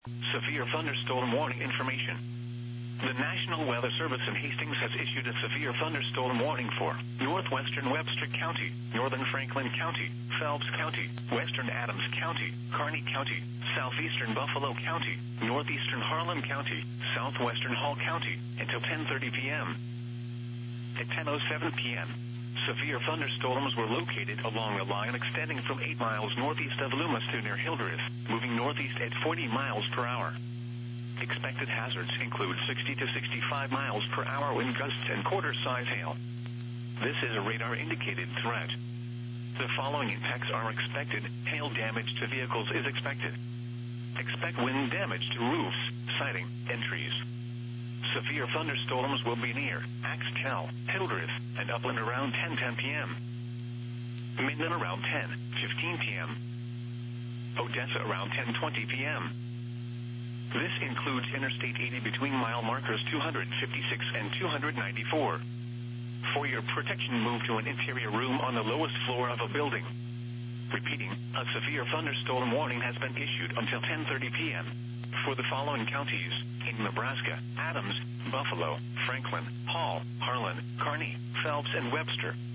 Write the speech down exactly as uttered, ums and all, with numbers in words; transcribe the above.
Severe thunderstorm warning information. The National Weather Service in Hastings has issued a severe thunderstorm warning for northwestern Webster County, northern Franklin County, Phelps County, western Adams County, Kearney County, southeastern Buffalo County, northeastern Harlan County, southwestern Hall County, until ten thirty p.m. At ten oh seven p.m., severe thunderstorms were located along a line extending from eight miles northeast of Loomis to near Hildreth, moving northeast at forty miles per hour. Expected hazards include sixty to sixty-five miles per hour wind gusts and quarter-size hail. This is a radar-indicated threat. The following impacts are expected. Hail damage to vehicles is expected. Expect wind damage to roofs, siding, and trees. Severe thunderstorms will be near Axtell, Hildreth, and Upland around ten ten p.m. Minden around ten fifteen p.m. Odessa around ten twenty p.m. This includes Interstate eighty between mile markers two fifty-six and two ninety-four. For your protection, move to an interior room on the lowest floor of a building. Repeating, a severe thunderstorm warning has been issued until ten thirty p.m. for the following counties in Nebraska: Adams, Buffalo, Franklin, Hall, Harlan, Kearney, Phelps, and Webster.